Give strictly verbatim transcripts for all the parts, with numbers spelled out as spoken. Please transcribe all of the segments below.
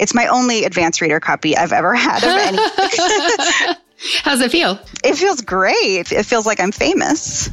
It's my only advanced reader copy I've ever had of anything. How's it feel? It feels great. It feels like I'm famous.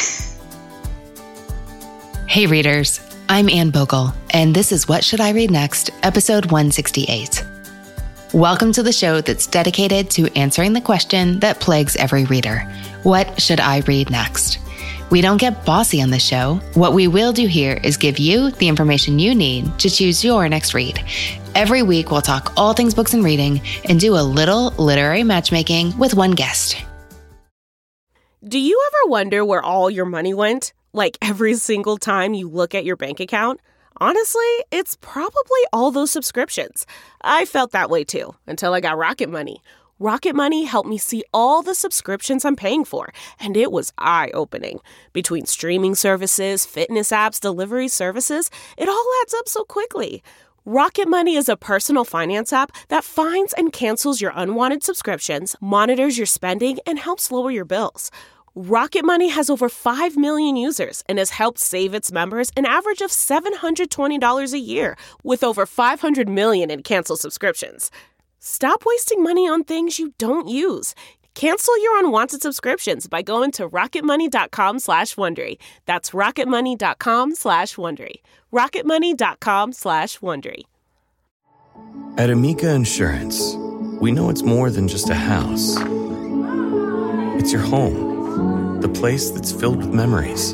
Hey readers, I'm Anne Bogle, and this is What Should I Read Next, episode one sixty-eight. Welcome to the show that's dedicated to answering the question that plagues every reader. What should I read next? We don't get bossy on the show. What we will do here is give you the information you need to choose your next read. Every week, we'll talk all things books and reading and do a little literary matchmaking with one guest. Do you ever wonder where all your money went? Like every single time you look at your bank account? Honestly, it's probably all those subscriptions. I felt that way too, until I got Rocket Money. Rocket Money helped me see all the subscriptions I'm paying for, and it was eye-opening. Between streaming services, fitness apps, delivery services, it all adds up so quickly. Rocket Money is a personal finance app that finds and cancels your unwanted subscriptions, monitors your spending, and helps lower your bills. Rocket Money has over five million users and has helped save its members an average of seven hundred twenty dollars a year, with over five hundred million in canceled subscriptions. Stop wasting money on things you don't use. Cancel your unwanted subscriptions by going to rocketmoney.com slash Wondery. That's rocketmoney.com slash Wondery. rocketmoney.com slash Wondery. At Amica Insurance, we know it's more than just a house. It's your home, the place that's filled with memories.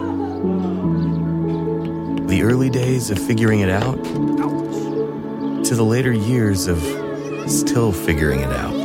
The early days of figuring it out to the later years of still figuring it out.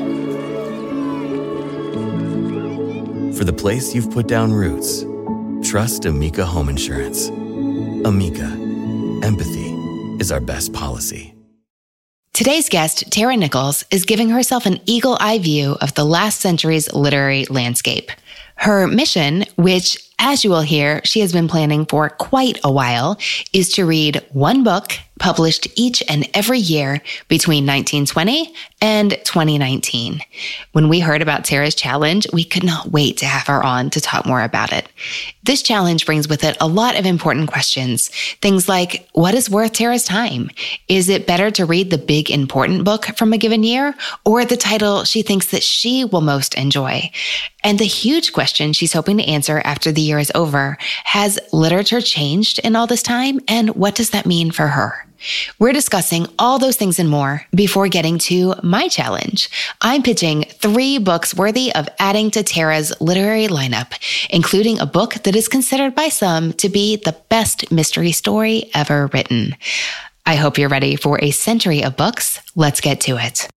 For the place you've put down roots, trust Amica Home Insurance. Amica, empathy is our best policy. Today's guest, Tara Nichols, is giving herself an eagle-eye view of the last century's literary landscape. Her mission, which, as you will hear, she has been planning for quite a while, is to read one book published each and every year between nineteen twenty and twenty nineteen. When we heard about Tara's challenge, we could not wait to have her on to talk more about it. This challenge brings with it a lot of important questions. Things like, what is worth Tara's time? Is it better to read the big important book from a given year or the title she thinks that she will most enjoy? And the huge question she's hoping to answer after the year is over, has literature changed in all this time? And what does that mean for her? We're discussing all those things and more before getting to my challenge. I'm pitching three books worthy of adding to Tara's literary lineup, including a book that is considered by some to be the best mystery story ever written. I hope you're ready for a century of books. Let's get to it.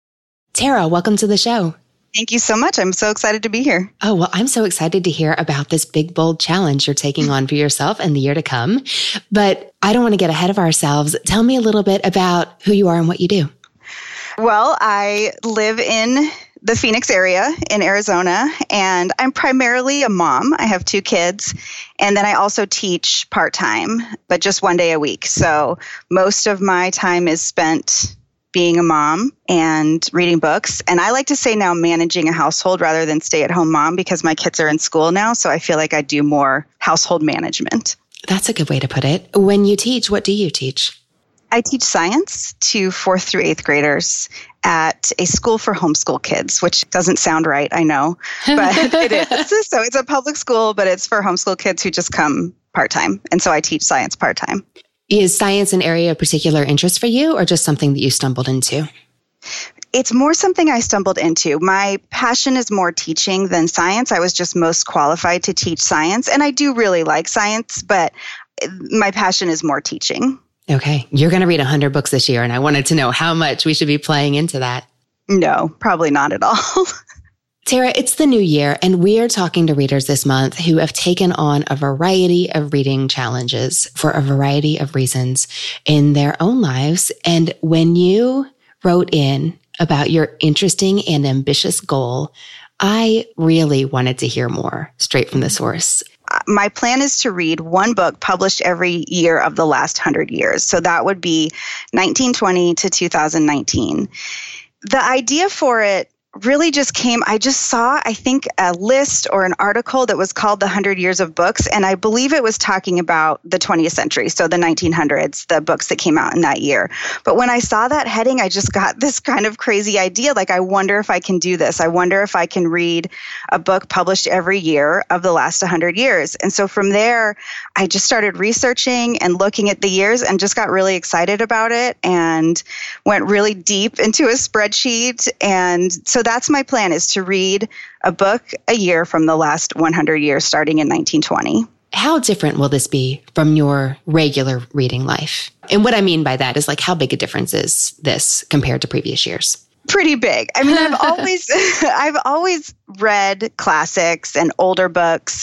Tara, welcome to the show. Thank you so much. I'm so excited to be here. Oh, well, I'm so excited to hear about this big, bold challenge you're taking on for yourself in the year to come. But I don't want to get ahead of ourselves. Tell me a little bit about who you are and what you do. Well, I live in the Phoenix area in Arizona, and I'm primarily a mom. I have two kids, and then I also teach part-time, but just one day a week. So most of my time is spent being a mom and reading books. And I like to say now managing a household rather than stay-at-home mom because my kids are in school now. So I feel like I do more household management. That's a good way to put it. When you teach, what do you teach? I teach science to fourth through eighth graders at a school for homeschool kids, which doesn't sound right, I know, but it is. So it's a public school, but it's for homeschool kids who just come part-time. And so I teach science part-time. Is science an area of particular interest for you or just something that you stumbled into? It's more something I stumbled into. My passion is more teaching than science. I was just most qualified to teach science, and I do really like science, but my passion is more teaching. Okay. You're going to read one hundred books this year, and I wanted to know how much we should be playing into that. No, probably not at all. Tara, it's the new year, and we are talking to readers this month who have taken on a variety of reading challenges for a variety of reasons in their own lives. And when you wrote in about your interesting and ambitious goal, I really wanted to hear more straight from the source. My plan is to read one book published every year of the last hundred years. So that would be nineteen twenty to two thousand nineteen. The idea for it really just came, I just saw, I think, a list or an article that was called The one hundred Years of Books. And I believe it was talking about the twentieth century, so the nineteen hundreds, the books that came out in that year. But when I saw that heading, I just got this kind of crazy idea. Like, I wonder if I can do this. I wonder if I can read a book published every year of the last one hundred years. And so from there, I just started researching and looking at the years and just got really excited about it and went really deep into a spreadsheet. And so that's my plan, is to read a book a year from the last one hundred years, starting in nineteen twenty. How different will this be from your regular reading life? And what I mean by that is, like, how big a difference is this compared to previous years? Pretty big. I mean, I've always, I've always read classics and older books,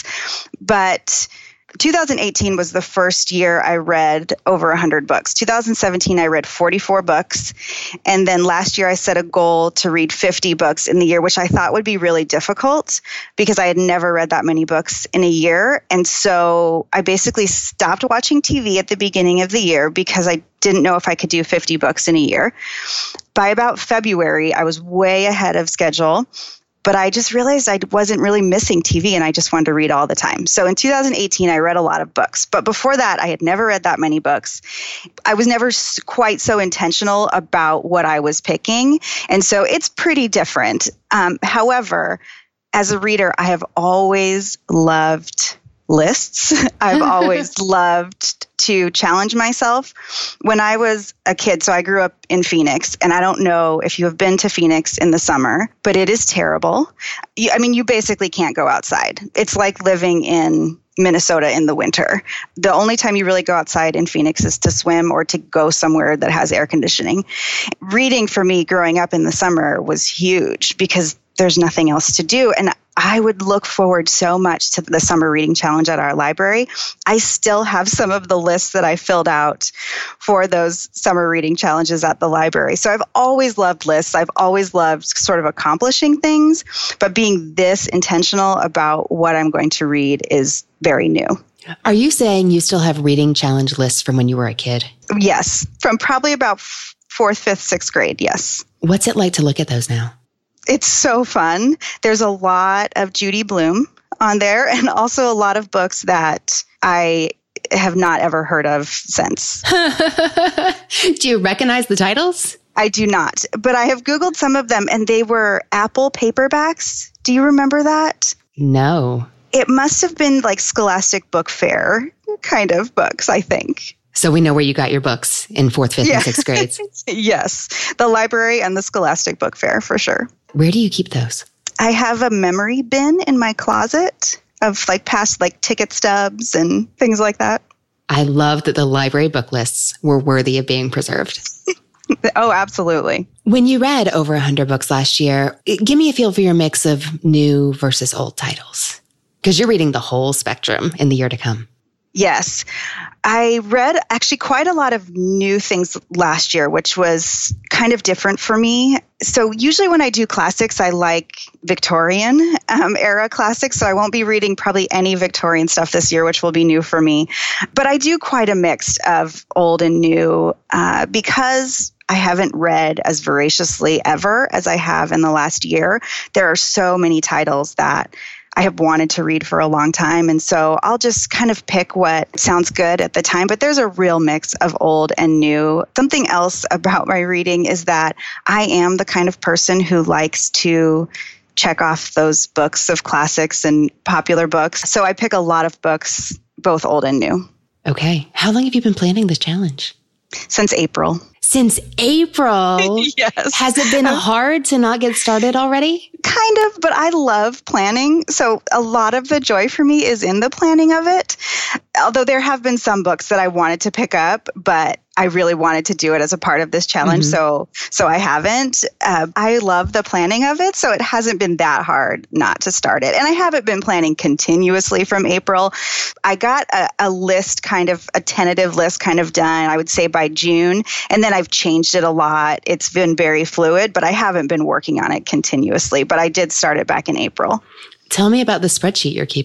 but two thousand eighteen was the first year I read over one hundred books. two thousand seventeen, I read forty-four books. And then last year, I set a goal to read fifty books in the year, which I thought would be really difficult because I had never read that many books in a year. And so I basically stopped watching T V at the beginning of the year because I didn't know if I could do fifty books in a year. By about February, I was way ahead of schedule. But I just realized I wasn't really missing T V and I just wanted to read all the time. So in two thousand eighteen, I read a lot of books. But before that, I had never read that many books. I was never quite so intentional about what I was picking. And so it's pretty different. Um, however, as a reader, I have always loved lists. I've always loved to challenge myself. When I was a kid, so I grew up in Phoenix, and I don't know if you have been to Phoenix in the summer, but it is terrible. You, I mean, you basically can't go outside. It's like living in Minnesota in the winter. The only time you really go outside in Phoenix is to swim or to go somewhere that has air conditioning. Reading for me growing up in the summer was huge because there's nothing else to do. And I would look forward so much to the summer reading challenge at our library. I still have some of the lists that I filled out for those summer reading challenges at the library. So I've always loved lists. I've always loved sort of accomplishing things, but being this intentional about what I'm going to read is very new. Are you saying you still have reading challenge lists from when you were a kid? Yes, from probably about fourth, fifth, sixth grade, yes. What's it like to look at those now? It's so fun. There's a lot of Judy Blume on there and also a lot of books that I have not ever heard of since. Do you recognize the titles? I do not, but I have Googled some of them and they were Apple paperbacks. Do you remember that? No. It must have been like Scholastic Book Fair kind of books, I think. So we know where you got your books in fourth, fifth, yeah. and sixth grades. Yes, the library and the Scholastic Book Fair for sure. Where do you keep those? I have a memory bin in my closet of like past like ticket stubs and things like that. I love that the library book lists were worthy of being preserved. Oh, absolutely. When you read over one hundred books last year, give me a feel for your mix of new versus old titles. Because you're reading the whole spectrum in the year to come. Yes. I read actually quite a lot of new things last year, which was kind of different for me. So usually when I do classics, I like Victorian um, era classics. So I won't be reading probably any Victorian stuff this year, which will be new for me. But I do quite a mix of old and new uh, because I haven't read as voraciously ever as I have in the last year. There are so many titles that I have wanted to read for a long time. And so I'll just kind of pick what sounds good at the time. But there's a real mix of old and new. Something else about my reading is that I am the kind of person who likes to check off those books of classics and popular books. So I pick a lot of books, both old and new. Okay. How long have you been planning this challenge? Since April. Since April? Yes. Has it been hard to not get started already? Kind of, but I love planning. So a lot of the joy for me is in the planning of it. Although there have been some books that I wanted to pick up, but I really wanted to do it as a part of this challenge. Mm-hmm. So so I haven't. Uh, I love the planning of it. So it hasn't been that hard not to start it. And I haven't been planning continuously from April. I got a, a list, kind of a tentative list kind of done, I would say by June. And then I've changed it a lot. It's been very fluid, but I haven't been working on it continuously. But I did start it back in April. Tell me about the spreadsheet you're keeping.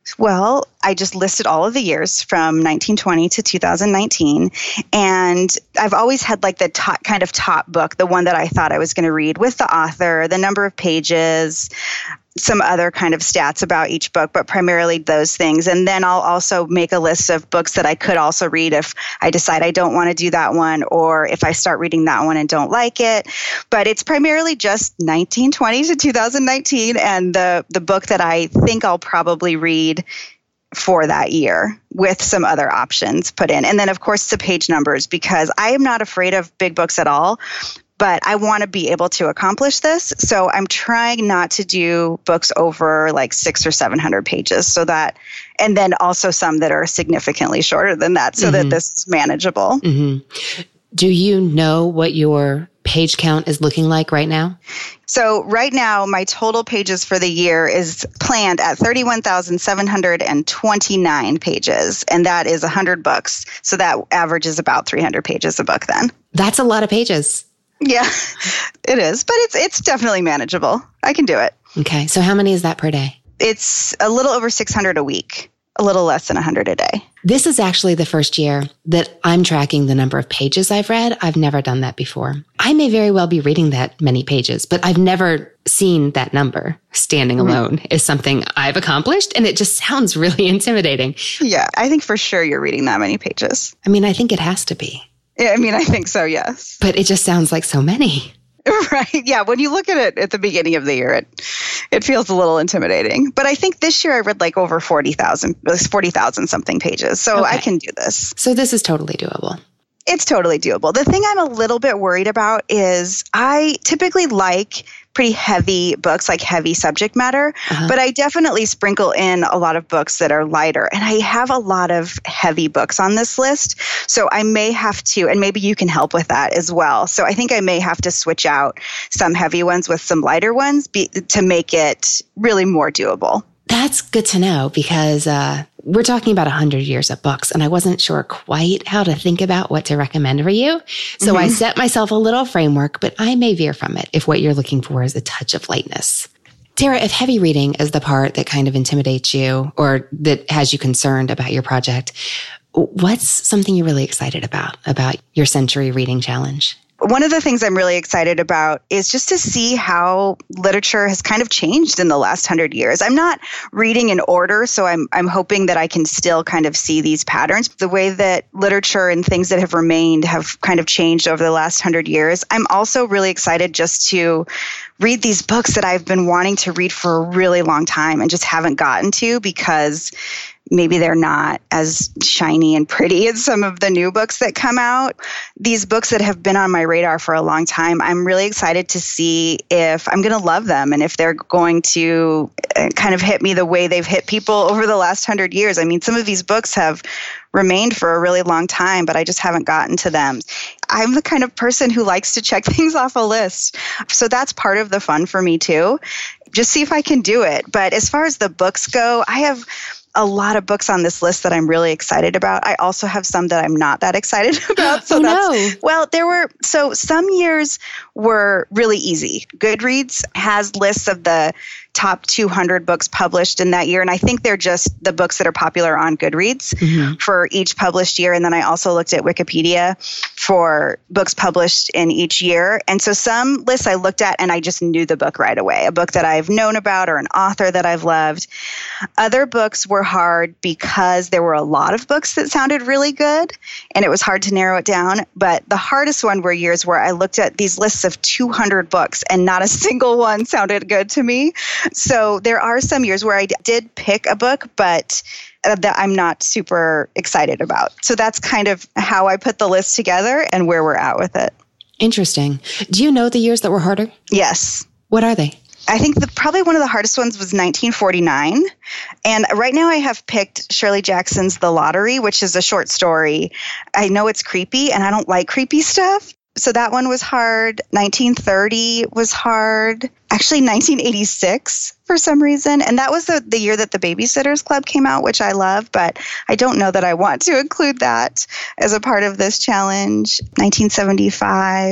Well, I just listed all of the years from nineteen twenty to two thousand nineteen. And I've always had like the top, kind of top book, the one that I thought I was going to read with the author, the number of pages, some other kind of stats about each book, but primarily those things. And then I'll also make a list of books that I could also read if I decide I don't want to do that one, or if I start reading that one and don't like it. But it's primarily just nineteen twenty to two thousand nineteen and the, the book that I think I'll probably read for that year with some other options put in. And then, of course, the page numbers, because I am not afraid of big books at all. But I want to be able to accomplish this. So I'm trying not to do books over like six or seven hundred pages so that, and then also some that are significantly shorter than that so mm-hmm. that this is manageable. Mm-hmm. Do you know what your page count is looking like right now? So right now, my total pages for the year is planned at thirty-one thousand seven hundred twenty-nine pages. And that is one hundred books. So that averages about three hundred pages a book then. That's a lot of pages. Yeah, it is. But it's it's definitely manageable. I can do it. Okay. So how many is that per day? It's a little over six hundred a week, a little less than one hundred a day. This is actually the first year that I'm tracking the number of pages I've read. I've never done that before. I may very well be reading that many pages, but I've never seen that number standing mm-hmm. alone is something I've accomplished. And it just sounds really intimidating. Yeah, I think for sure you're reading that many pages. I mean, I think it has to be. I mean, I think so, yes. But it just sounds like so many. Right. Yeah. When you look at it at the beginning of the year, it it feels a little intimidating. But I think this year I read like over forty thousand, forty thousand something pages. So okay. I can do this. So this is totally doable. It's totally doable. The thing I'm a little bit worried about is I typically like pretty heavy books, like heavy subject matter, uh-huh. but I definitely sprinkle in a lot of books that are lighter. And I have a lot of heavy books on this list. So I may have to, and maybe you can help with that as well. So I think I may have to switch out some heavy ones with some lighter ones be, to make it really more doable. That's good to know because uh, we're talking about one hundred years of books, and I wasn't sure quite how to think about what to recommend for you. So mm-hmm. I set myself a little framework, but I may veer from it if what you're looking for is a touch of lightness. Tara, if heavy reading is the part that kind of intimidates you or that has you concerned about your project, what's something you're really excited about, about your Century Reading Challenge? One of the things I'm really excited about is just to see how literature has kind of changed in the last hundred years. I'm not reading in order, so I'm I'm hoping that I can still kind of see these patterns. The way that literature and things that have remained have kind of changed over the last hundred years. I'm also really excited just to read these books that I've been wanting to read for a really long time and just haven't gotten to because maybe they're not as shiny and pretty as some of the new books that come out. These books that have been on my radar for a long time, I'm really excited to see if I'm going to love them and if they're going to kind of hit me the way they've hit people over the last hundred years. I mean, some of these books have remained for a really long time, but I just haven't gotten to them. I'm the kind of person who likes to check things off a list. So that's part of the fun for me too. Just see if I can do it. But as far as the books go, I have a lot of books on this list that I'm really excited about. I also have some that I'm not that excited about. So oh, that's, no. well, there were, so some years were really easy. Goodreads has lists of the top two hundred books published in that year. And I think they're just the books that are popular on Goodreads mm-hmm. for each published year. And then I also looked at Wikipedia for books published in each year. And so some lists I looked at and I just knew the book right away, a book that I've known about or an author that I've loved. Other books were hard because there were a lot of books that sounded really good and it was hard to narrow it down. But the hardest one were years where I looked at these lists of two hundred books and not a single one sounded good to me. So there are some years where I d- did pick a book, but uh, that I'm not super excited about. So that's kind of how I put the list together and where we're at with it. Interesting. Do you know the years that were harder? Yes. What are they? I think the, probably one of the hardest ones was nineteen forty-nine. And right now I have picked Shirley Jackson's The Lottery, which is a short story. I know it's creepy and I don't like creepy stuff. So that one was hard. nineteen thirty was hard. Actually, nineteen eighty-six for some reason. And that was the, the year that the Babysitters Club came out, which I love, but I don't know that I want to include that as a part of this challenge. nineteen seventy-five.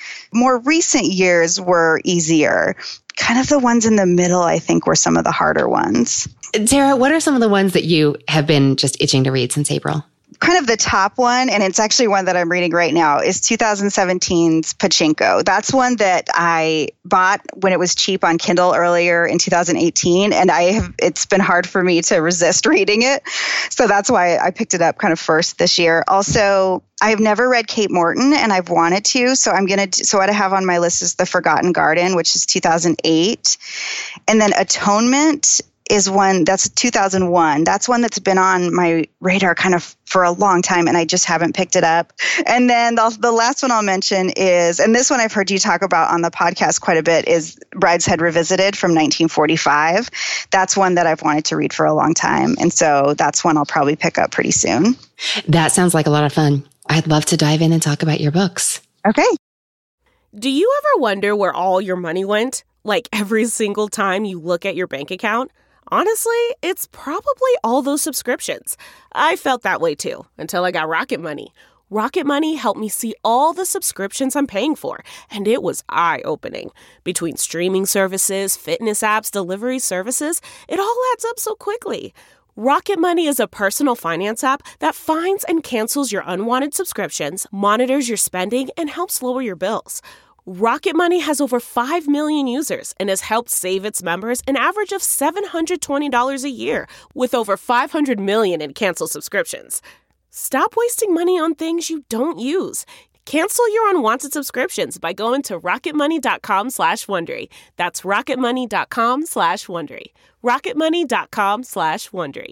More recent years were easier. Kind of the ones in the middle, I think, were some of the harder ones. Tara, what are some of the ones that you have been just itching to read since April? Kind of the top one, and it's actually one that I'm reading right now, is twenty seventeen's Pachinko. That's one that I bought when it was cheap on Kindle earlier in two thousand eighteen, and I have it's been hard for me to resist reading it. So that's why I picked it up kind of first this year. Also, I've never read Kate Morton, and I've wanted to, so I'm going to, so what I have on my list is The Forgotten Garden, which is two thousand eight, and then Atonement is one that's two thousand one. That's one that's been on my radar kind of for a long time, and I just haven't picked it up. And then the, the last one I'll mention is, and this one I've heard you talk about on the podcast quite a bit, is Brideshead Revisited from nineteen forty-five. That's one that I've wanted to read for a long time. And so that's one I'll probably pick up pretty soon. That sounds like a lot of fun. I'd love to dive in and talk about your books. Okay. Do you ever wonder where all your money went? Like every single time you look at your bank account? Honestly, it's probably all those subscriptions. I felt that way too, until I got Rocket Money. Rocket Money helped me see all the subscriptions I'm paying for, and it was eye-opening. Between streaming services, fitness apps, delivery services, it all adds up so quickly. Rocket Money is a personal finance app that finds and cancels your unwanted subscriptions, monitors your spending, and helps lower your bills. Rocket Money has over five million users and has helped save its members an average of seven hundred twenty dollars a year, with over five hundred million in canceled subscriptions. Stop wasting money on things you don't use. Cancel your unwanted subscriptions by going to rocketmoney.com slash Wondery. That's rocketmoney.com slash Wondery. rocketmoney.com slash Wondery.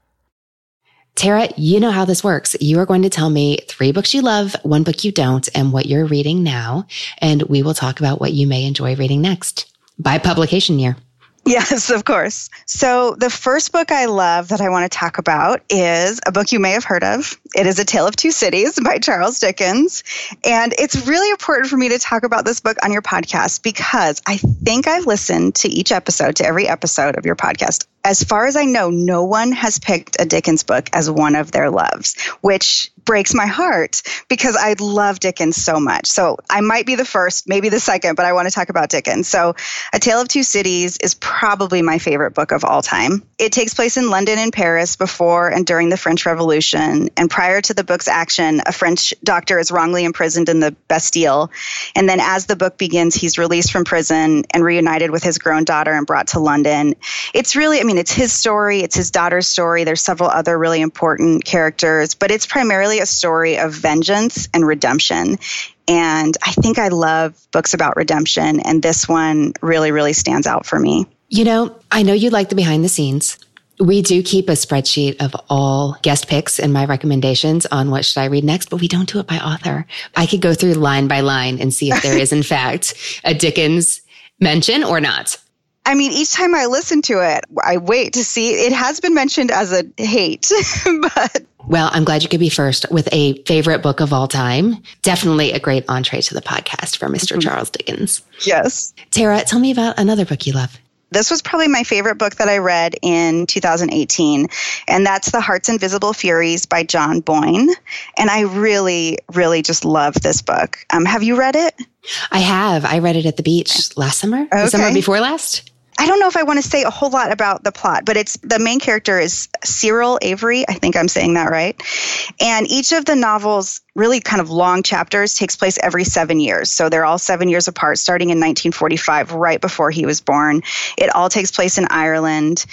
Tara, you know how this works. You are going to tell me three books you love, one book you don't, and what you're reading now. And we will talk about what you may enjoy reading next by publication year. Yes, of course. So the first book I love that I want to talk about is a book you may have heard of. It is A Tale of Two Cities by Charles Dickens. And it's really important for me to talk about this book on your podcast because I think I've listened to each episode, to every episode of your podcast. As far as I know, no one has picked a Dickens book as one of their loves, which breaks my heart because I love Dickens so much. So I might be the first, maybe the second, but I want to talk about Dickens. So A Tale of Two Cities is probably my favorite book of all time. It takes place in London and Paris before and during the French Revolution. And prior to the book's action, a French doctor is wrongly imprisoned in the Bastille. And then as the book begins, he's released from prison and reunited with his grown daughter and brought to London. It's really, I mean, it's his story. It's his daughter's story. There's several other really important characters, but it's primarily a story of vengeance and redemption. And I think I love books about redemption. And this one really, really stands out for me. You know, I know you like the behind the scenes. We do keep a spreadsheet of all guest picks and my recommendations on what should I read next, but we don't do it by author. I could go through line by line and see if there is, in fact, a Dickens mention or not. I mean, each time I listen to it, I wait to see. It has been mentioned as a hate, but... Well, I'm glad you could be first with a favorite book of all time. Definitely a great entree to the podcast for Mister Mm-hmm. Charles Dickens. Yes. Tara, tell me about another book you love. This was probably my favorite book that I read in two thousand eighteen, and that's The Heart's Invisible Furies by John Boyne. And I really, really just love this book. Um, have you read it? I have. I read it at the beach last summer, okay. The summer before last. I don't know if I want to say a whole lot about the plot, but it's the main character is Cyril Avery. I think I'm saying that right. And each of the novels, really kind of long chapters, takes place every seven years. So they're all seven years apart, starting in nineteen forty-five, right before he was born. It all takes place in Ireland.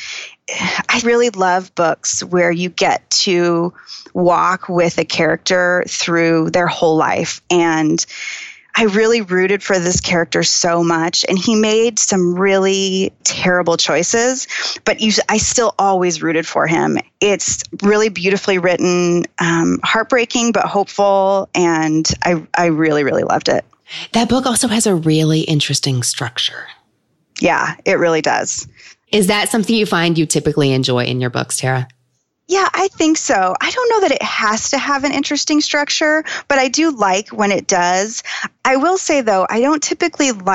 I really love books where you get to walk with a character through their whole life. And I really rooted for this character so much, and he made some really terrible choices, but you, I still always rooted for him. It's really beautifully written, um, heartbreaking, but hopeful, and I, I really, really loved it. That book also has a really interesting structure. Yeah, it really does. Is that something you find you typically enjoy in your books, Tara? Yeah, I think so. I don't know that it has to have an interesting structure, but I do like when it does. I will say, though, I don't typically like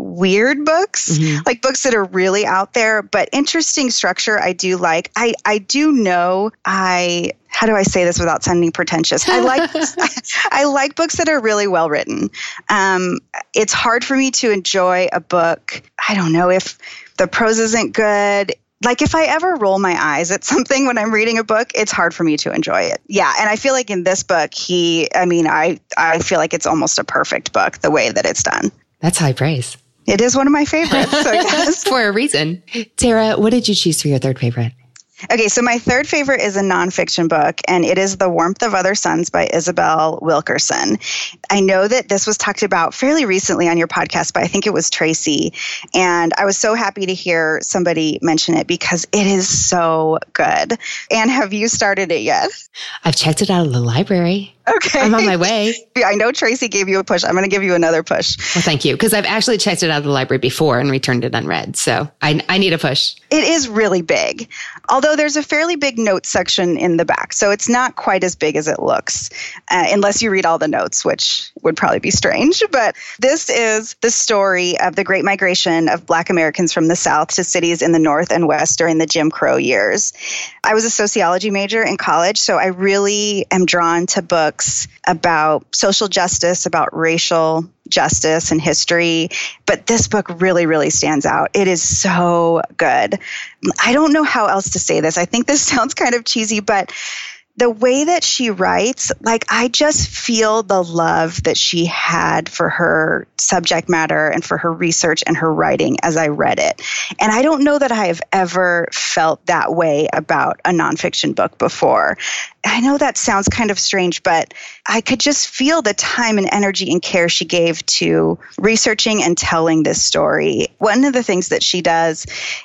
weird books, mm-hmm. like books that are really out there, but interesting structure I do like. I, I do know I... How do I say this without sounding pretentious? I like I, I like books that are really well written. Um, it's hard for me to enjoy a book. I don't know if the prose isn't good. Like if I ever roll my eyes at something when I'm reading a book, it's hard for me to enjoy it. Yeah, and I feel like in this book, he. I mean, I I feel like it's almost a perfect book the way that it's done. That's high praise. It is one of my favorites. So yes. For a reason. Tara, what did you choose for your third favorite? Okay, so my third favorite is a nonfiction book, and it is The Warmth of Other Suns by Isabel Wilkerson. I know that this was talked about fairly recently on your podcast, but I think it was Tracy, and I was so happy to hear somebody mention it because it is so good. And have you started it yet? I've checked it out of the library. Okay. I'm on my way. I know Tracy gave you a push. I'm going to give you another push. Well, thank you. Because I've actually checked it out of the library before and returned it unread. So I, I need a push. It is really big, although there's a fairly big notes section in the back. So it's not quite as big as it looks, uh, unless you read all the notes, which would probably be strange. But this is the story of the Great Migration of Black Americans from the South to cities in the North and West during the Jim Crow years. I was a sociology major in college, so I really am drawn to books about social justice, about racial justice and history. But this book really, really stands out. It is so good. I don't know how else to say this. I think this sounds kind of cheesy, but the way that she writes, like I just feel the love that she had for her subject matter and for her research and her writing as I read it. And I don't know that I have ever felt that way about a nonfiction book before. I know that sounds kind of strange, but I could just feel the time and energy and care she gave to researching and telling this story. One of the things that she does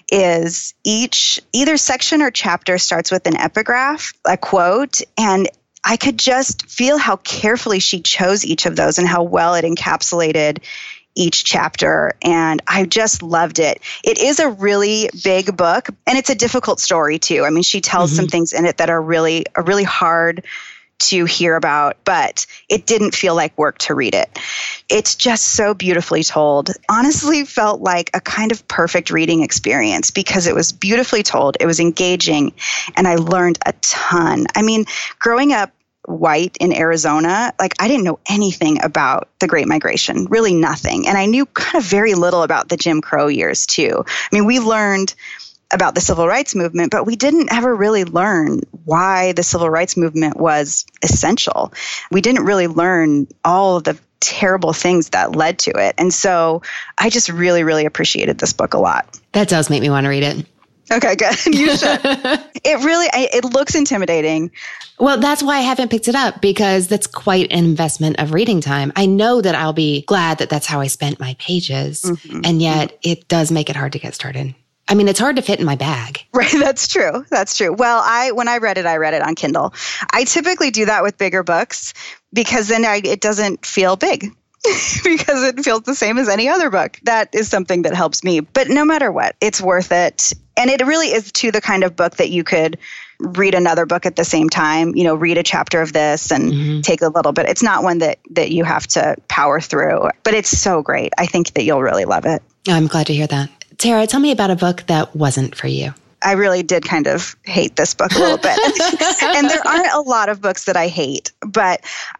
is each either section or chapter starts with an epigraph, a quote, and I could just feel how carefully she chose each of those and how well it encapsulated each chapter. And I just loved it. It is a really big book, and it's a difficult story too. I mean, she tells mm-hmm. some things in it that are really, are really hard to hear about, but it didn't feel like work to read it. It's just so beautifully told. Honestly, felt like a kind of perfect reading experience because it was beautifully told, it was engaging, and I learned a ton. I mean, growing up white in Arizona, like I didn't know anything about the Great Migration, really nothing. And I knew kind of very little about the Jim Crow years too. I mean, we learned about the civil rights movement, but we didn't ever really learn why the civil rights movement was essential. We didn't really learn all of the terrible things that led to it. And so I just really, really appreciated this book a lot. That does make me want to read it. Okay, good. You should. It really, it looks intimidating. Well, that's why I haven't picked it up, because that's quite an investment of reading time. I know that I'll be glad that that's how I spent my pages. Mm-hmm. And yet it does make it hard to get started. I mean, it's hard to fit in my bag. Right. That's true. That's true. Well, I when I read it, I read it on Kindle. I typically do that with bigger books because then I, it doesn't feel big. Because it feels the same as any other book. That is something that helps me. But no matter what, it's worth it. And it really is, too, the kind of book that you could read another book at the same time, you know, read a chapter of this and mm-hmm. take a little bit. It's not one that, that you have to power through, but it's so great. I think that you'll really love it. I'm glad to hear that. Tara, tell me about a book that wasn't for you. I really did kind of hate this book a little bit. And there aren't a lot of books that I hate, but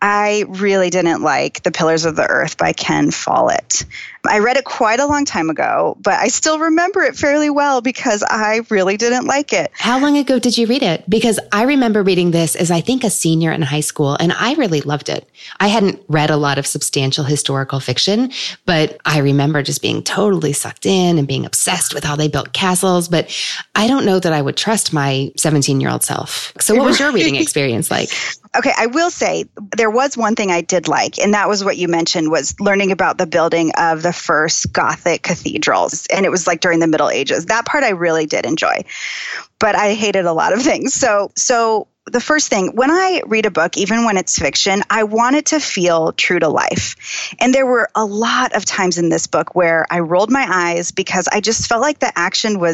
I really didn't like The Pillars of the Earth by Ken Follett. I read it quite a long time ago, but I still remember it fairly well because I really didn't like it. How long ago did you read it? Because I remember reading this as I think a senior in high school, and I really loved it. I hadn't read a lot of substantial historical fiction, but I remember just being totally sucked in and being obsessed with how they built castles. But I don't know that I would trust my seventeen-year-old self. So what was your reading experience like? Okay, I will say there was one thing I did like, and that was what you mentioned, was learning about the building of the first Gothic cathedrals. And it was like during the Middle Ages. That part I really did enjoy, but I hated a lot of things. So, so the first thing, when I read a book, even when it's fiction, I want it to feel true to life. And there were a lot of times in this book where I rolled my eyes because I just felt like the action was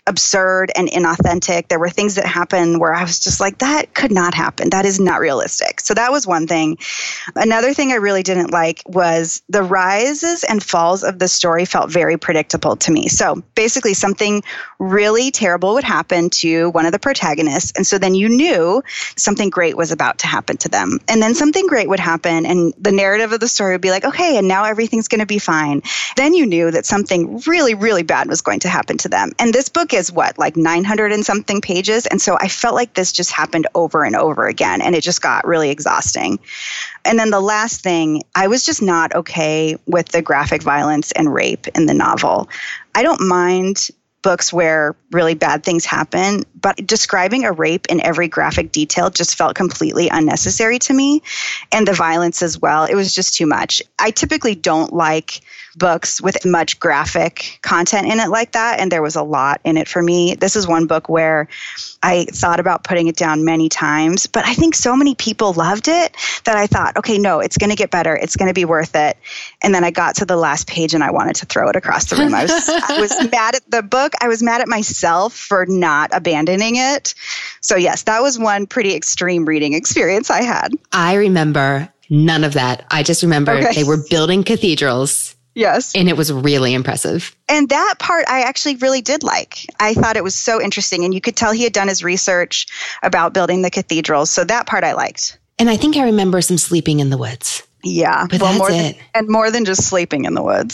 absurd and inauthentic. There were things that happened where I was just like, that could not happen. That is not realistic. So that was one thing. Another thing I really didn't like was the rises and falls of the story felt very predictable to me. So basically something really terrible would happen to one of the protagonists. And so then you knew something great was about to happen to them. And then something great would happen and the narrative of the story would be like, okay, and now everything's going to be fine. Then you knew that something really, really bad was going to happen to them. And this book is what, like nine hundred and something pages. And so I felt like this just happened over and over again. And it just got really exhausting. And then the last thing, I was just not okay with the graphic violence and rape in the novel. I don't mind books where really bad things happen, but describing a rape in every graphic detail just felt completely unnecessary to me. And the violence as well, it was just too much. I typically don't like books with much graphic content in it like that, and there was a lot in it for me. This is one book where I thought about putting it down many times, but I think so many people loved it that I thought, okay, no, it's going to get better. It's going to be worth it. And then I got to the last page and I wanted to throw it across the room. I was, I was mad at the book. I was mad at myself for not abandoning it. So yes, that was one pretty extreme reading experience I had. I remember none of that. I just remember okay. They were building cathedrals. Yes. And it was really impressive. And that part I actually really did like. I thought it was so interesting. And you could tell he had done his research about building the cathedrals. So that part I liked. And I think I remember some sleeping in the woods. Yeah. But well, that's more it. Than, and more than just sleeping in the woods.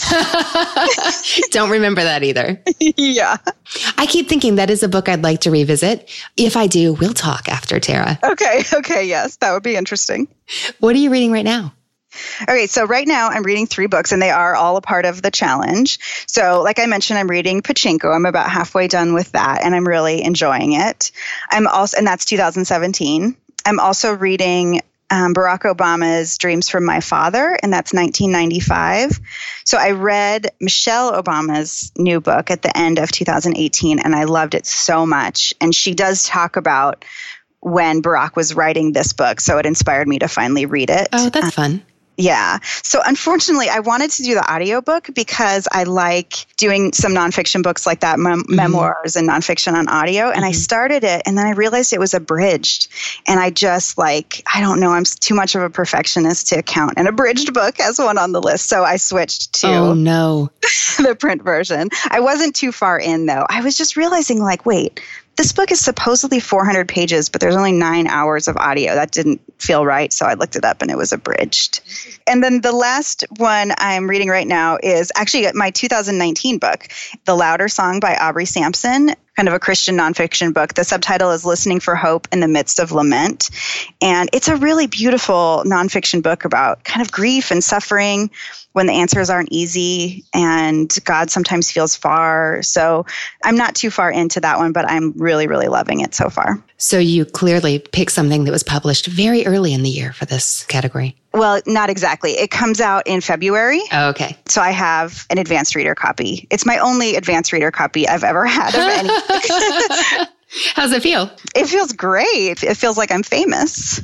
Don't remember that either. Yeah. I keep thinking that is a book I'd like to revisit. If I do, we'll talk after, Tara. Okay. Okay. Yes. That would be interesting. What are you reading right now? Okay, so right now I'm reading three books and they are all a part of the challenge. So like I mentioned, I'm reading Pachinko. I'm about halfway done with that and I'm really enjoying it. I'm also, and that's two thousand seventeen. I'm also reading um, Barack Obama's Dreams from My Father, and that's nineteen ninety-five. So I read Michelle Obama's new book at the end of two thousand eighteen and I loved it so much. And she does talk about when Barack was writing this book, so it inspired me to finally read it. Oh, that's fun. Yeah. So unfortunately, I wanted to do the audiobook because I like doing some nonfiction books like that, mem- mm-hmm. memoirs and nonfiction on audio. And mm-hmm. I started it and then I realized it was abridged. And I just like, I don't know, I'm too much of a perfectionist to count an abridged book as one on the list. So I switched to oh, no. the print version. I wasn't too far in though. I was just realizing like, wait, this book is supposedly four hundred pages, but there's only nine hours of audio. That didn't feel right. So I looked it up and it was abridged. And then the last one I'm reading right now is actually my two thousand nineteen book, The Louder Song by Aubrey Sampson, kind of a Christian nonfiction book. The subtitle is Listening for Hope in the Midst of Lament. And it's a really beautiful nonfiction book about kind of grief and suffering when the answers aren't easy and God sometimes feels far. So I'm not too far into that one, but I'm really, really loving it so far. So you clearly picked something that was published very early in the year for this category. Well, not exactly. It comes out in February. Oh, okay. So I have an advanced reader copy. It's my only advanced reader copy I've ever had of any. How's it feel? It feels great. It feels like I'm famous.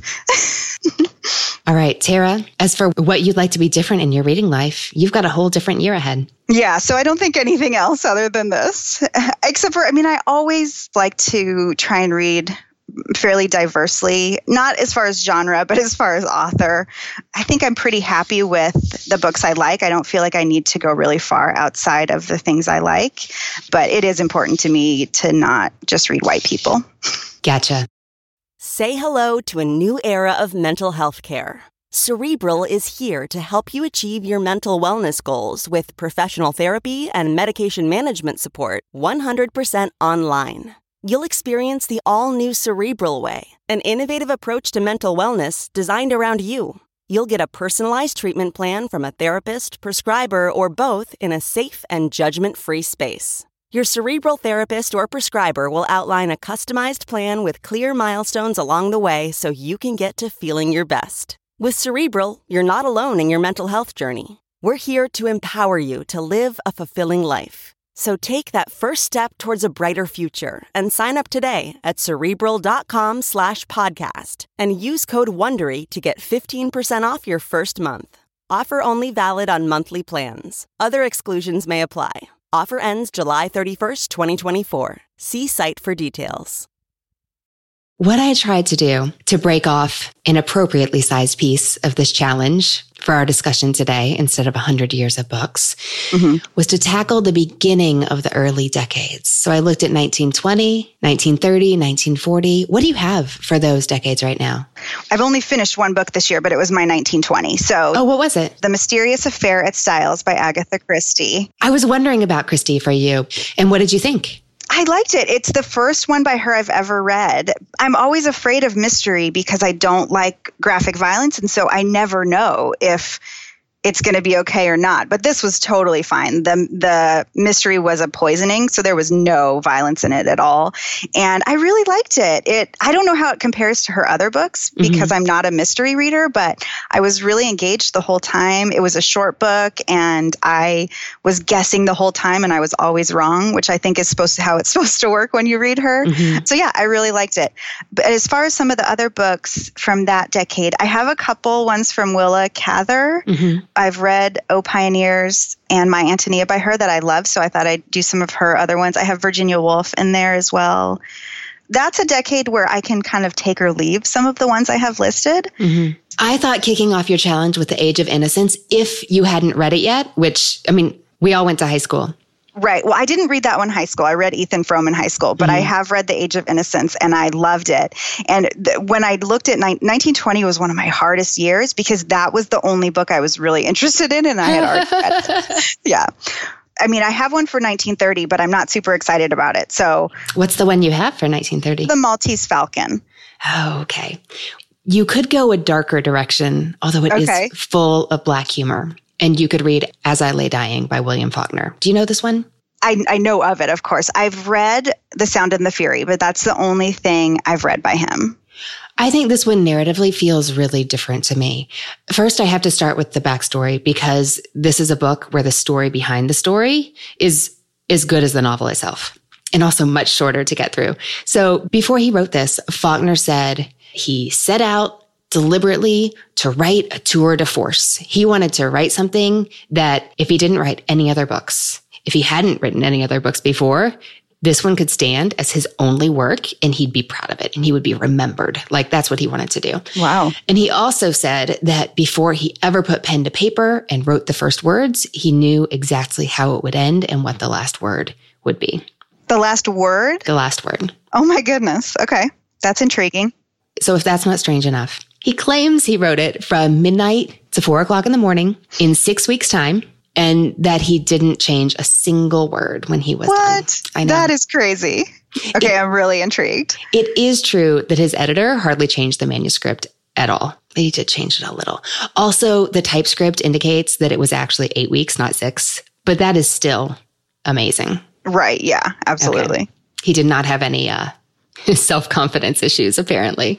All right, Tara, as for what you'd like to be different in your reading life, you've got a whole different year ahead. Yeah, so I don't think anything else other than this, except for, I mean, I always like to try and read fairly diversely, not as far as genre, but as far as author. I think I'm pretty happy with the books I like. I don't feel like I need to go really far outside of the things I like, but it is important to me to not just read white people. Gotcha. Say hello to a new era of mental health care. Cerebral is here to help you achieve your mental wellness goals with professional therapy and medication management support one hundred percent online. You'll experience the all-new Cerebral Way, an innovative approach to mental wellness designed around you. You'll get a personalized treatment plan from a therapist, prescriber, or both in a safe and judgment-free space. Your Cerebral therapist or prescriber will outline a customized plan with clear milestones along the way so you can get to feeling your best. With Cerebral, you're not alone in your mental health journey. We're here to empower you to live a fulfilling life. So take that first step towards a brighter future and sign up today at Cerebral.com slash podcast and use code WONDERY to get fifteen percent off your first month. Offer only valid on monthly plans. Other exclusions may apply. Offer ends July thirty-first, twenty twenty-four. See site for details. What I tried to do to break off an appropriately sized piece of this challenge for our discussion today, instead of one hundred years of books, mm-hmm. was to tackle the beginning of the early decades. So I looked at nineteen twenty, nineteen thirty, nineteen forty. What do you have for those decades right now? I've only finished one book this year, but it was my nineteen twenty. So, oh, what was it? The Mysterious Affair at Styles by Agatha Christie. I was wondering about Christie for you. And what did you think? I liked it. It's the first one by her I've ever read. I'm always afraid of mystery because I don't like graphic violence. And so I never know if it's going to be okay or not. But this was totally fine. The the mystery was a poisoning, so there was no violence in it at all. And I really liked it. It I don't know how it compares to her other books because mm-hmm. I'm not a mystery reader, but I was really engaged the whole time. It was a short book and I was guessing the whole time and I was always wrong, which I think is supposed to how it's supposed to work when you read her. Mm-hmm. So yeah, I really liked it. But as far as some of the other books from that decade, I have a couple ones from Willa Cather. Mm-hmm. I've read O Pioneers and My Antonia by her that I love, so I thought I'd do some of her other ones. I have Virginia Woolf in there as well. That's a decade where I can kind of take or leave some of the ones I have listed. Mm-hmm. I thought kicking off your challenge with The Age of Innocence, if you hadn't read it yet, which, I mean, we all went to high school. Right. Well, I didn't read that one in high school. I read Ethan Frome in high school, but mm-hmm. I have read The Age of Innocence and I loved it. And th- when I looked at ni- nineteen twenty was one of my hardest years because that was the only book I was really interested in and I had already read it. Yeah. I mean, I have one for nineteen thirty, but I'm not super excited about it. So what's the one you have for nineteen thirty? The Maltese Falcon. Oh, okay. You could go a darker direction, although it okay. is full of Black humor. And you could read As I Lay Dying by William Faulkner. Do you know this one? I, I know of it, of course. I've read The Sound and the Fury, but that's the only thing I've read by him. I think this one narratively feels really different to me. First, I have to start with the backstory because this is a book where the story behind the story is as good as the novel itself and also much shorter to get through. So before he wrote this, Faulkner said he set out deliberately to write a tour de force. He wanted to write something that if he didn't write any other books, if he hadn't written any other books before, this one could stand as his only work and he'd be proud of it and he would be remembered. Like that's what he wanted to do. Wow. And he also said that before he ever put pen to paper and wrote the first words, he knew exactly how it would end and what the last word would be. The last word? The last word. Oh my goodness. Okay. That's intriguing. So if that's not strange enough, he claims he wrote it from midnight to four o'clock in the morning in six weeks' time. And that he didn't change a single word when he was what? done. What? I know. That is crazy. Okay, it, I'm really intrigued. It is true that his editor hardly changed the manuscript at all. He did change it a little. Also, the typescript indicates that it was actually eight weeks, not six. But that is still amazing. Right, yeah, absolutely. Okay. He did not have any uh, self-confidence issues, apparently.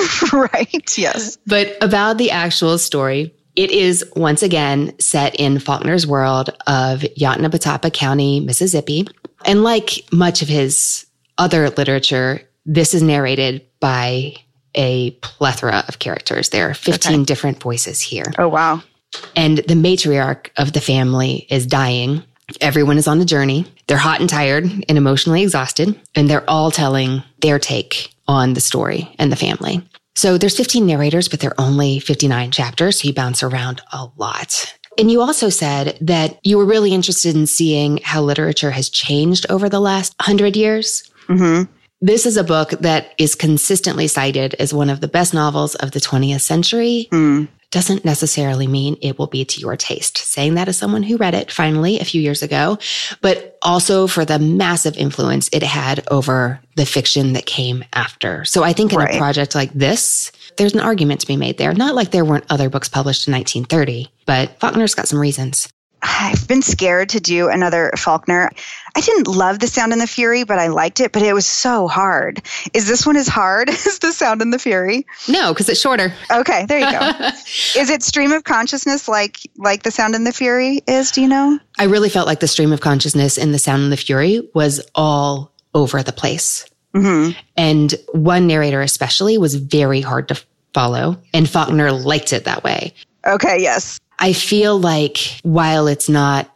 Right, yes. But about the actual story, it is once again set in Faulkner's world of Yoknapatawpha County, Mississippi. And like much of his other literature, this is narrated by a plethora of characters. There are fifteen okay. different voices here. Oh, wow. And the matriarch of the family is dying. Everyone is on a journey. They're hot and tired and emotionally exhausted. And they're all telling their take on the story and the family. So there's fifteen narrators, but there are only fifty-nine chapters. So you bounce around a lot. And you also said that you were really interested in seeing how literature has changed over the last hundred years. Mm-hmm. This is a book that is consistently cited as one of the best novels of the twentieth century. Mm. Doesn't necessarily mean it will be to your taste. Saying that as someone who read it finally a few years ago, but also for the massive influence it had over the fiction that came after. So I think in right. a project like this, there's an argument to be made there. Not like there weren't other books published in nineteen thirty, but Faulkner's got some reasons. I've been scared to do another Faulkner. I didn't love The Sound and the Fury, but I liked it, but it was so hard. Is this one as hard as The Sound and the Fury? No, because it's shorter. Okay, there you go. Is it stream of consciousness like like The Sound and the Fury is? Do you know? I really felt like the stream of consciousness in The Sound and the Fury was all over the place. Mm-hmm. And one narrator especially was very hard to follow, and Faulkner liked it that way. Okay, yes. I feel like while it's not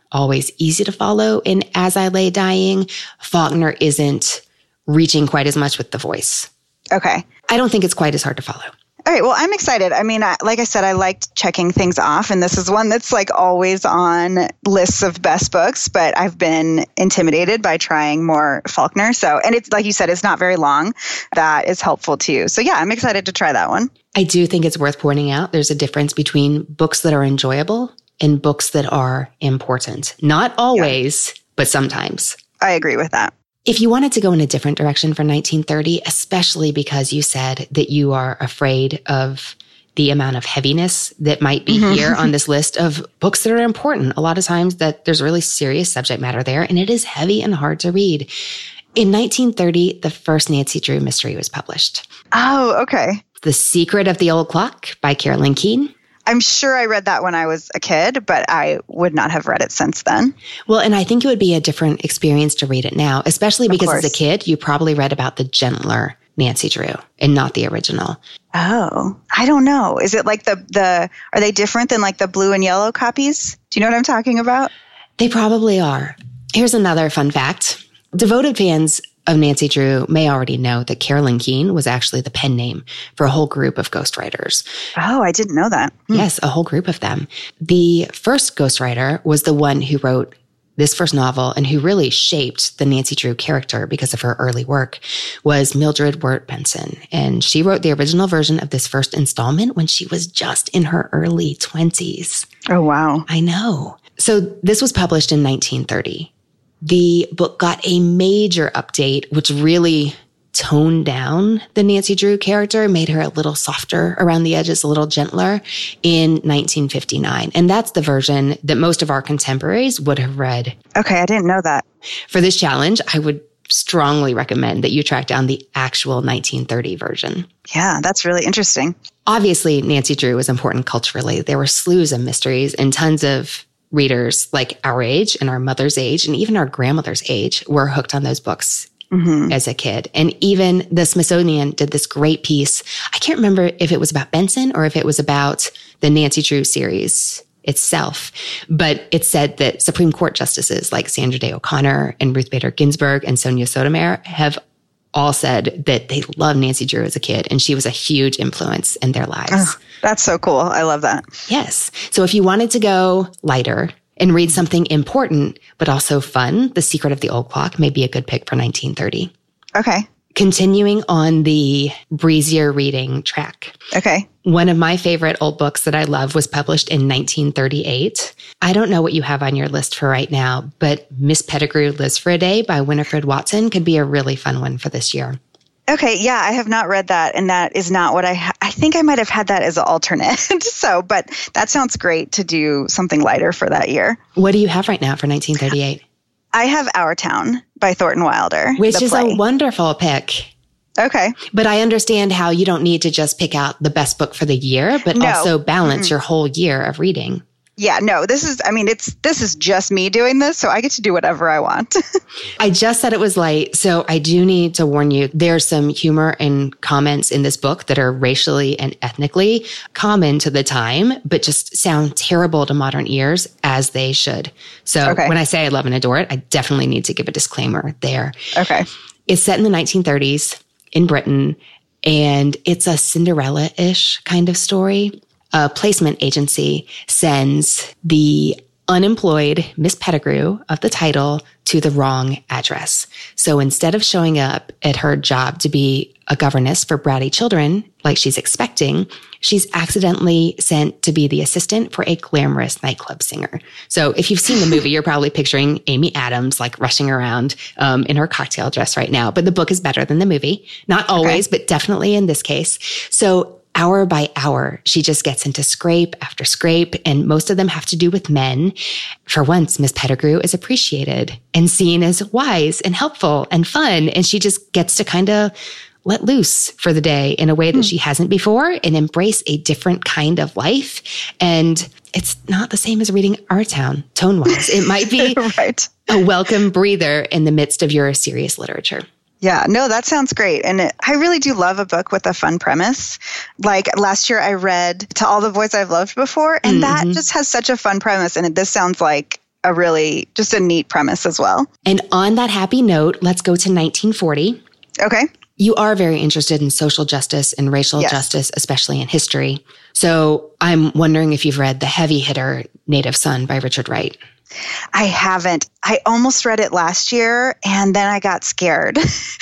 always easy to follow in As I Lay Dying. Faulkner isn't reaching quite as much with the voice. Okay. I don't think it's quite as hard to follow. All right. Well, I'm excited. I mean, I, like I said, I liked checking things off, and this is one that's like always on lists of best books, but I've been intimidated by trying more Faulkner. So, and it's like you said, it's not very long. That is helpful too. So yeah, I'm excited to try that one. I do think it's worth pointing out there's a difference between books that are enjoyable and books that are important. Not always, yeah. but sometimes. I agree with that. If you wanted to go in a different direction for nineteen thirty, especially because you said that you are afraid of the amount of heaviness that might be mm-hmm. here on this list of books that are important, a lot of times that there's really serious subject matter there, and it is heavy and hard to read. In nineteen thirty, the first Nancy Drew mystery was published. Oh, okay. The Secret of the Old Clock by Carolyn Keene. I'm sure I read that when I was a kid, but I would not have read it since then. Well, and I think it would be a different experience to read it now, especially because as a kid, you probably read about the gentler Nancy Drew and not the original. Oh, I don't know. Is it like the, the, are they different than like the blue and yellow copies? Do you know what I'm talking about? They probably are. Here's another fun fact. Devoted fans of Nancy Drew may already know that Carolyn Keene was actually the pen name for a whole group of ghostwriters. Oh, I didn't know that. Hmm. Yes, a whole group of them. The first ghostwriter was the one who wrote this first novel and who really shaped the Nancy Drew character because of her early work was Mildred Wirt Benson. And she wrote the original version of this first installment when she was just in her early twenties. Oh, wow. I know. So this was published in nineteen thirty. The book got a major update, which really toned down the Nancy Drew character, made her a little softer around the edges, a little gentler in nineteen fifty-nine. And that's the version that most of our contemporaries would have read. Okay, I didn't know that. For this challenge, I would strongly recommend that you track down the actual nineteen thirty version. Yeah, that's really interesting. Obviously, Nancy Drew was important culturally. There were slews of mysteries and tons of readers like our age and our mother's age and even our grandmother's age were hooked on those books mm-hmm. as a kid. And even the Smithsonian did this great piece. I can't remember if it was about Benson or if it was about the Nancy Drew series itself, but it said that Supreme Court justices like Sandra Day O'Connor and Ruth Bader Ginsburg and Sonia Sotomayor have all said that they loved Nancy Drew as a kid, and she was a huge influence in their lives. Oh, that's so cool. I love that. Yes. So if you wanted to go lighter and read something important, but also fun, The Secret of the Old Clock may be a good pick for nineteen thirty. Okay. Continuing on the breezier reading track. Okay. One of my favorite old books that I love was published in nineteen thirty-eight. I don't know what you have on your list for right now, but Miss Pettigrew Lives for a Day by Winifred Watson could be a really fun one for this year. Okay, yeah, I have not read that, and that is not what I ha- I think I might have had that as an alternate. So, but that sounds great to do something lighter for that year. What do you have right now for nineteen thirty-eight? I have Our Town by Thornton Wilder. Which is play. a wonderful pick. Okay. But I understand how you don't need to just pick out the best book for the year, but no. also balance mm-hmm. your whole year of reading. Yeah, no, this is, I mean, it's, this is just me doing this, so I get to do whatever I want. I just said it was light, so I do need to warn you, there's some humor and comments in this book that are racially and ethnically common to the time, but just sound terrible to modern ears, as they should. So okay. when I say I love and adore it, I definitely need to give a disclaimer there. Okay. It's set in the nineteen thirties in Britain, and it's a Cinderella-ish kind of story. A placement agency sends the unemployed Miss Pettigrew of the title to the wrong address. So instead of showing up at her job to be a governess for bratty children like she's expecting, she's accidentally sent to be the assistant for a glamorous nightclub singer. So if you've seen the movie, you're probably picturing Amy Adams like rushing around um, in her cocktail dress right now. But the book is better than the movie. Not always, okay. but definitely in this case. So hour by hour, she just gets into scrape after scrape, and most of them have to do with men. For once, Miss Pettigrew is appreciated and seen as wise and helpful and fun, and she just gets to kind of let loose for the day in a way that mm. she hasn't before and embrace a different kind of life. And it's not the same as reading Our Town, tone-wise. It might be right. a welcome breather in the midst of your serious literature. Yeah, no, that sounds great. And it, I really do love a book with a fun premise. Like last year I read To All the Boys I've Loved Before, and mm-hmm. that just has such a fun premise. And it, this sounds like a really, just a neat premise as well. And on that happy note, let's go to nineteen forty. Okay. You are very interested in social justice and racial Yes. justice, especially in history. So I'm wondering if you've read the heavy hitter Native Son by Richard Wright. I haven't. I almost read it last year and then I got scared.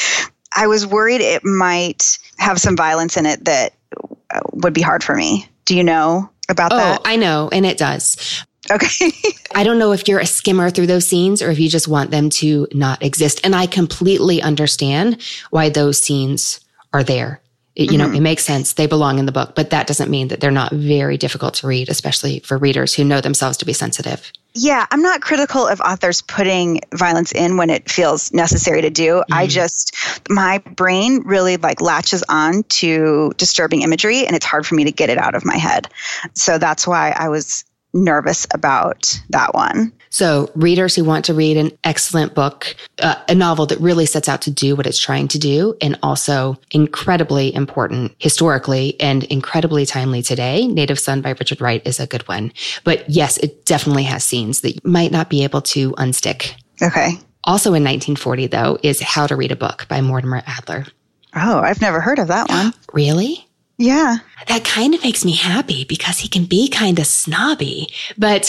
I was worried it might have some violence in it that would be hard for me. Do you know about Oh, that? I know, and it does. Okay. I don't know if you're a skimmer through those scenes or if you just want them to not exist. And I completely understand why those scenes are there. It, you Mm-hmm. know, it makes sense. They belong in the book, but that doesn't mean that they're not very difficult to read, especially for readers who know themselves to be sensitive. Yeah, I'm not critical of authors putting violence in when it feels necessary to do. Mm-hmm. I just, my brain really like latches on to disturbing imagery and it's hard for me to get it out of my head. So that's why I was nervous about that one. So readers who want to read an excellent book, uh, a novel that really sets out to do what it's trying to do, and also incredibly important historically and incredibly timely today, Native Son by Richard Wright is a good one. But yes, it definitely has scenes that you might not be able to unstick. Okay. Also in nineteen forty, though, is How to Read a Book by Mortimer Adler. Oh, I've never heard of that one. Really? Yeah. That kind of makes me happy because he can be kind of snobby. But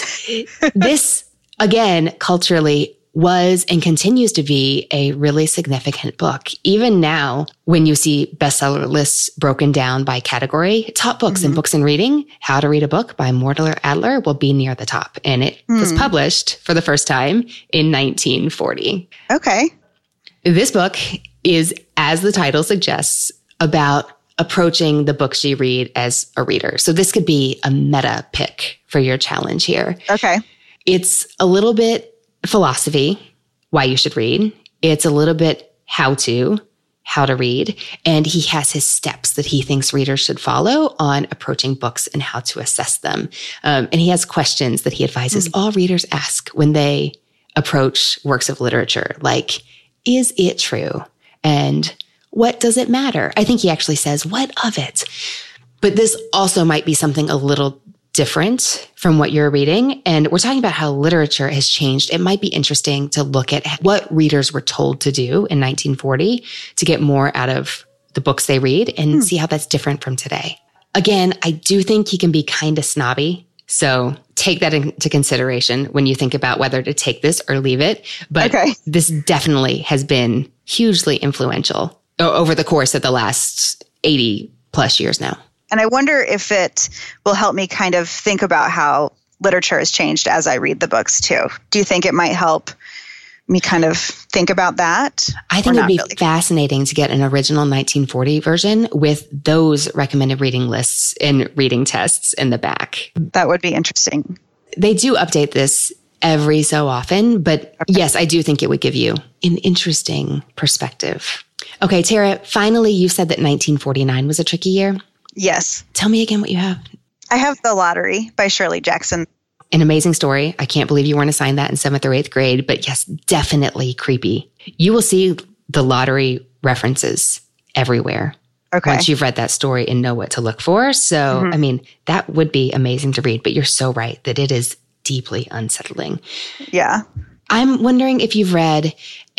this, again, culturally was and continues to be a really significant book. Even now, when you see bestseller lists broken down by category, top books Mm-hmm. and books and reading, How to Read a Book by Mortimer Adler will be near the top. And it Mm. was published for the first time in nineteen forty. Okay. This book is, as the title suggests, about approaching the books you read as a reader. So this could be a meta pick for your challenge here. Okay. It's a little bit philosophy, why you should read. It's a little bit how to, how to read. And he has his steps that he thinks readers should follow on approaching books and how to assess them. Um, and he has questions that he advises all readers ask when they approach works of literature, like, is it true? And what does it matter? I think he actually says, what of it? But this also might be something a little different from what you're reading. And we're talking about how literature has changed. It might be interesting to look at what readers were told to do in nineteen forty to get more out of the books they read and hmm. see how that's different from today. Again, I do think he can be kind of snobby. So take that into consideration when you think about whether to take this or leave it. But okay. This definitely has been hugely influential over the course of the last eighty plus years now. And I wonder if it will help me kind of think about how literature has changed as I read the books too. Do you think it might help me kind of think about that? I think it'd be really? fascinating to get an original nineteen forty version with those recommended reading lists and reading tests in the back. That would be interesting. They do update this every so often, but okay. Yes, I do think it would give you an interesting perspective. Okay, Tara, finally, you said that nineteen forty-nine was a tricky year. Yes. Tell me again what you have. I have The Lottery by Shirley Jackson. An amazing story. I can't believe you weren't assigned that in seventh or eighth grade, but yes, definitely creepy. You will see the lottery references everywhere. Okay. Once you've read that story and know what to look for. So, mm-hmm. I mean, that would be amazing to read, but you're so right that it is deeply unsettling. Yeah. I'm wondering if you've read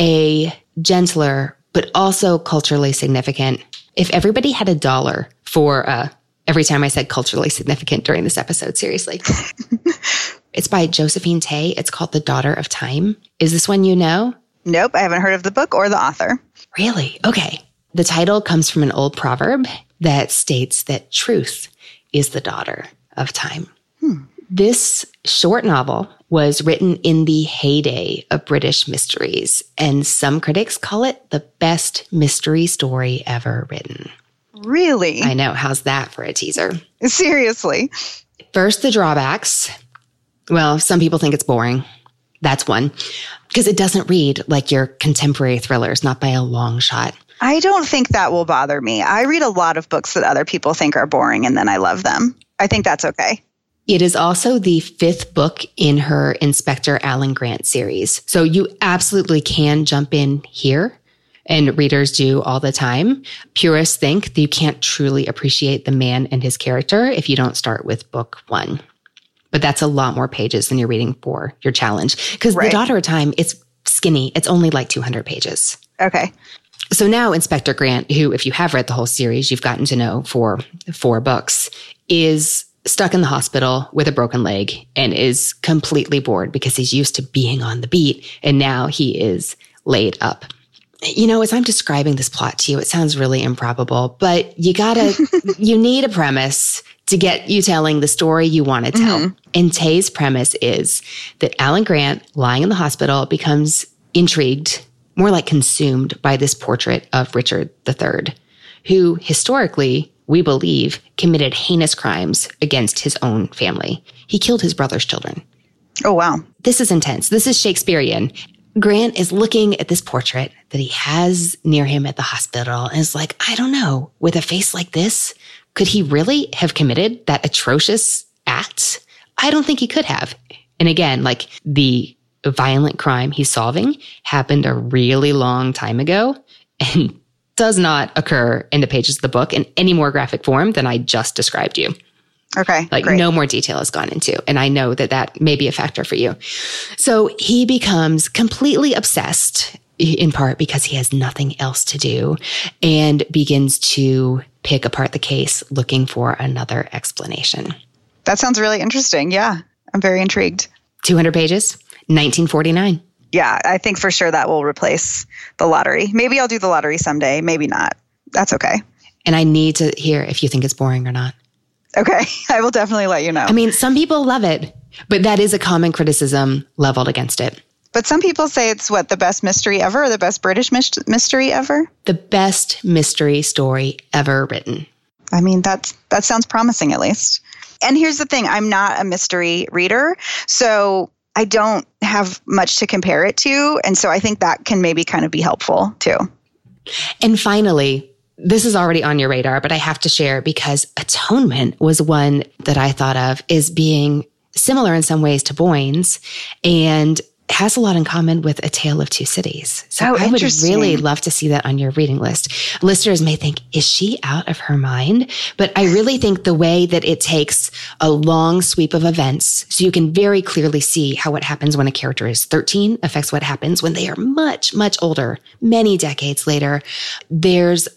a gentler, but also culturally significant. If everybody had a dollar for, uh, every time I said culturally significant during this episode, seriously. It's by Josephine Tey. It's called The Daughter of Time. Is this one you know? Nope. I haven't heard of the book or the author. Really? Okay. The title comes from an old proverb that states that truth is the daughter of time. Hmm. This short novel was written in the heyday of British mysteries, and some critics call it the best mystery story ever written. Really? I know. How's that for a teaser? Seriously. First, the drawbacks. Well, some people think it's boring. That's one. Because it doesn't read like your contemporary thrillers, not by a long shot. I don't think that will bother me. I read a lot of books that other people think are boring, and then I love them. I think that's okay. It is also the fifth book in her Inspector Alan Grant series. So you absolutely can jump in here, and readers do all the time. Purists think that you can't truly appreciate the man and his character if you don't start with book one. but that's a lot more pages than you're reading for your challenge. Because Right. The Daughter of Time, it's skinny. It's only like two hundred pages. Okay. So now Inspector Grant, who, if you have read the whole series, you've gotten to know for four books, is stuck in the hospital with a broken leg and is completely bored because he's used to being on the beat. And now he is laid up. You know, as I'm describing this plot to you, it sounds really improbable, but you gotta, you need a premise to get you telling the story you want to tell. Mm-hmm. And Tay's premise is that Alan Grant, lying in the hospital, becomes intrigued, more like consumed by this portrait of Richard the Third, who historically, we believe, committed heinous crimes against his own family. He killed his brother's children. Oh, wow. This is intense. This is Shakespearean. Grant is looking at this portrait that he has near him at the hospital and is like, I don't know, with a face like this, could he really have committed that atrocious act? I don't think he could have. And again, like the violent crime he's solving happened a really long time ago and does not occur in the pages of the book in any more graphic form than I just described you. Okay. Like great. No more detail has gone into. And I know that that may be a factor for you. So he becomes completely obsessed, in part because he has nothing else to do, and begins to pick apart the case looking for another explanation. That sounds really interesting. Yeah. I'm very intrigued. two hundred pages, nineteen forty-nine. Yeah, I think for sure that will replace the lottery. Maybe I'll do the lottery someday. Maybe not. That's okay. And I need to hear if you think it's boring or not. Okay. I will definitely let you know. I mean, some people love it, but that is a common criticism leveled against it. But some people say it's what, the best mystery ever, or the best British mis- mystery ever? The best mystery story ever written. I mean, that's that sounds promising at least. And here's the thing. I'm not a mystery reader, so I don't have much to compare it to. And so I think that can maybe kind of be helpful too. And finally, this is already on your radar, but I have to share because Atonement was one that I thought of as being similar in some ways to Boyne's and has a lot in common with A Tale of Two Cities. So oh, I would really love to see that on your reading list. Listeners may think, is she out of her mind? But I really think the way that it takes a long sweep of events, so you can very clearly see how what happens when a character is thirteen affects what happens when they are much, much older, many decades later. There's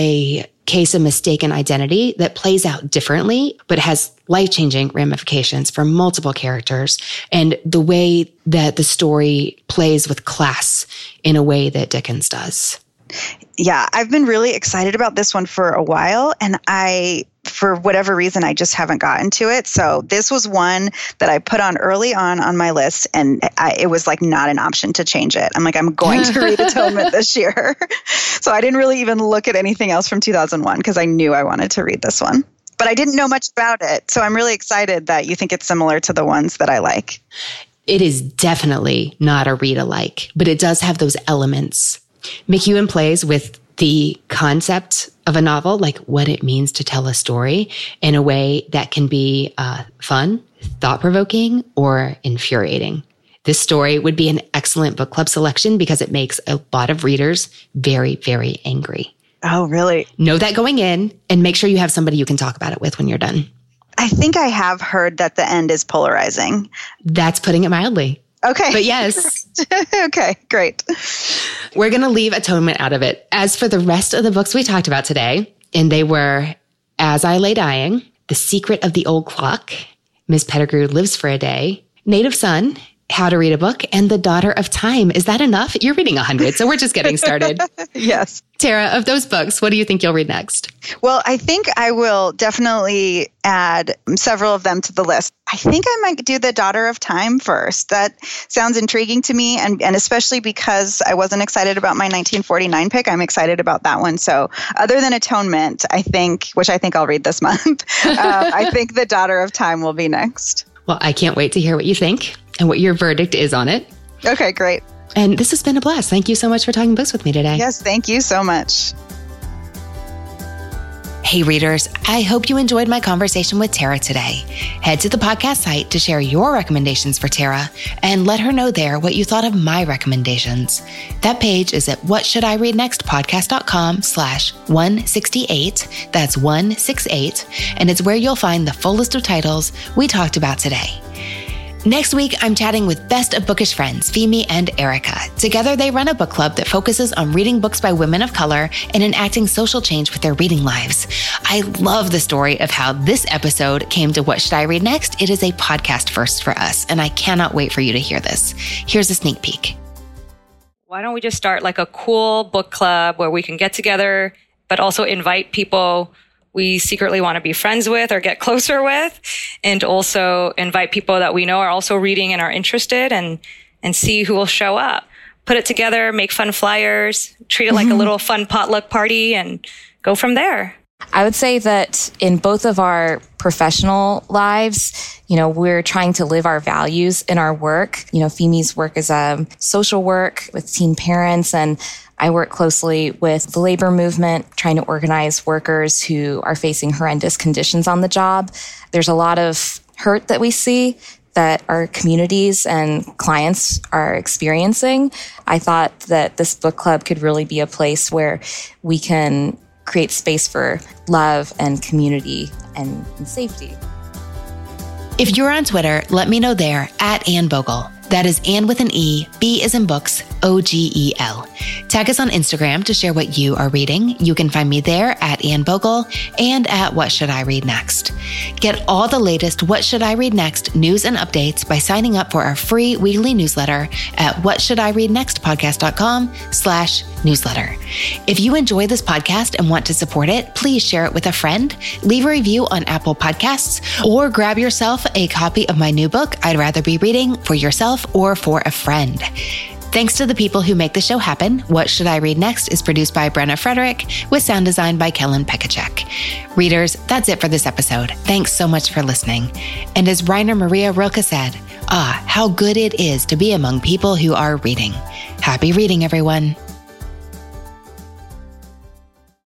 a case of mistaken identity that plays out differently, but has life-changing ramifications for multiple characters, and the way that the story plays with class in a way that Dickens does. Yeah, I've been really excited about this one for a while, and I, for whatever reason, I just haven't gotten to it. So this was one that I put on early on on my list, and I, it was like not an option to change it. I'm like, I'm going to read Atonement this year. So I didn't really even look at anything else from two thousand one because I knew I wanted to read this one. But I didn't know much about it. So I'm really excited that you think it's similar to the ones that I like. It is definitely not a read alike, but it does have those elements. McEwan plays with the concept of a novel, like what it means to tell a story in a way that can be uh, fun, thought-provoking, or infuriating. This story would be an excellent book club selection because it makes a lot of readers very, very angry. Oh, really? Know that going in, and make sure you have somebody you can talk about it with when you're done. I think I have heard that the end is polarizing. That's putting it mildly. Okay. But yes. Okay, great. We're going to leave Atonement out of it. As for the rest of the books we talked about today, and they were As I Lay Dying, The Secret of the Old Clock, Miss Pettigrew Lives for a Day, Native Son, How to Read a Book, and The Daughter of Time. Is that enough? You're reading one hundred, so we're just getting started. Yes. Tara, of those books, what do you think you'll read next? Well, I think I will definitely add several of them to the list. I think I might do The Daughter of Time first. That sounds intriguing to me, and, and especially because I wasn't excited about my nineteen forty-nine pick, I'm excited about that one. So other than Atonement, I think, which I think I'll read this month, um, I think The Daughter of Time will be next. Well, I can't wait to hear what you think and what your verdict is on it. Okay, great. And this has been a blast. Thank you so much for talking books with me today. Yes, thank you so much. Hey readers, I hope you enjoyed my conversation with Tara today. Head to the podcast site to share your recommendations for Tara and let her know there what you thought of my recommendations. That page is at whatshouldireadnextpodcast.com slash 168. That's one six eight. And it's where you'll find the full list of titles we talked about today. Next week, I'm chatting with Best of Bookish friends, Femi and Erica. Together, they run a book club that focuses on reading books by women of color and enacting social change with their reading lives. I love the story of how this episode came to What Should I Read Next? It is a podcast first for us, and I cannot wait for you to hear this. Here's a sneak peek. Why don't we just start like a cool book club where we can get together, but also invite people we secretly want to be friends with or get closer with, and also invite people that we know are also reading and are interested, and and see who will show up. Put it together, make fun flyers, treat it like mm-hmm. a little fun potluck party, and go from there. I would say that in both of our professional lives, you know, we're trying to live our values in our work. You know, Femi's work is a social work with teen parents, and I work closely with the labor movement, trying to organize workers who are facing horrendous conditions on the job. There's a lot of hurt that we see that our communities and clients are experiencing. I thought that this book club could really be a place where we can create space for love and community and, and safety. If you're on Twitter, let me know there at Anne Bogle. That is Anne with an E, B as in books, O G E L. Tag us on Instagram to share what you are reading. You can find me there at Anne Bogle and at What Should I Read Next. Get all the latest What Should I Read Next news and updates by signing up for our free weekly newsletter at whatshouldireadnextpodcast.com slash newsletter. If you enjoy this podcast and want to support it, please share it with a friend, leave a review on Apple Podcasts, or grab yourself a copy of my new book, I'd Rather Be Reading, for yourself or for a friend. Thanks to the people who make the show happen. What Should I Read Next is produced by Brenna Frederick with sound design by Kellen Pekacek. Readers, that's it for this episode. Thanks so much for listening. And as Rainer Maria Rilke said, ah, how good it is to be among people who are reading. Happy reading, everyone.